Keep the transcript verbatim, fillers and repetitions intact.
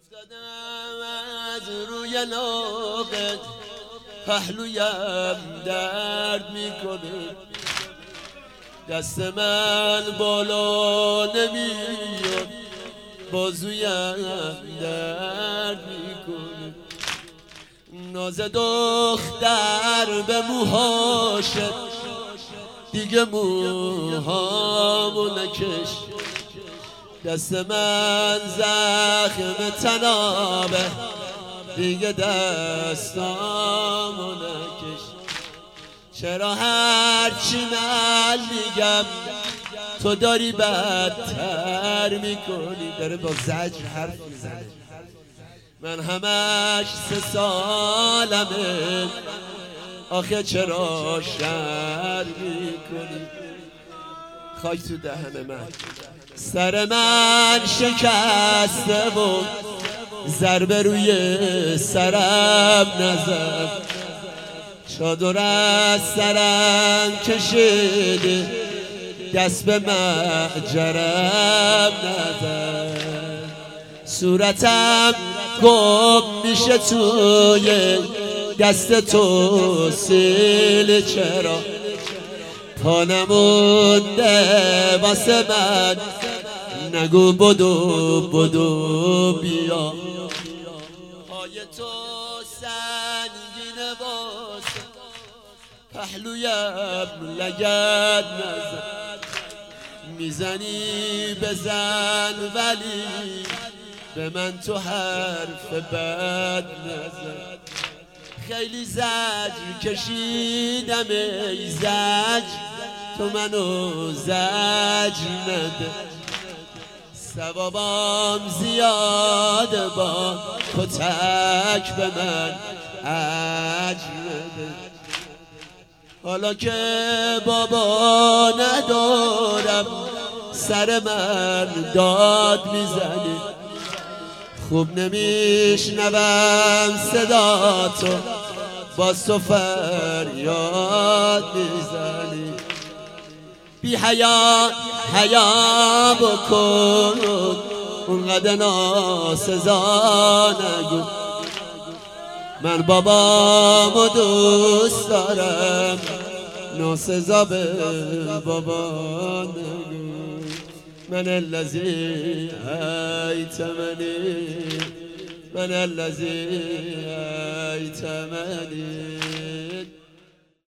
افتادم از روی لاغت پهلویم درد میکنه، دست من بالا نمیاد بازویم درد میکنه. ناز دختر به موهاشت دیگه موهامو نکش، دست من زخم تنابه دیگه دستامو نکش. چرا هرچی من میگم تو داری بدتر میکنی؟ داره با زجر حرف میزنه. من همش سه سالمه، آخه چرا شر میکنی؟ خاک تو دهن من. سر من شکسته و ضربه روی سرم نزد، چادر از سرم کشیده دست به محجرم نزد. صورتم گم میشه توی دست تو سیل، چرا پا نمونده واسه من؟ نگو بدو بدو بیا. پای تو سنگینه واسه پهلویم لگد نزن، میزنی بزن ولی به من تو حرف بد نزن. خیلی زجر کشیدم ای زجر، تو منو زجر نده. ثوابم زیاده با کتک به من اجر نده. حالا که بابا ندارم سر من داد میزنی، خوب نمیشنوم صدا تو باز تو فریاد میزنی. بی حیا حیا بکن اونقدر ناسزا نگو، من بابامو دوست دارم ناسزا به بابا نگو. من الذی ایتمنی، من الذی ایتمنی.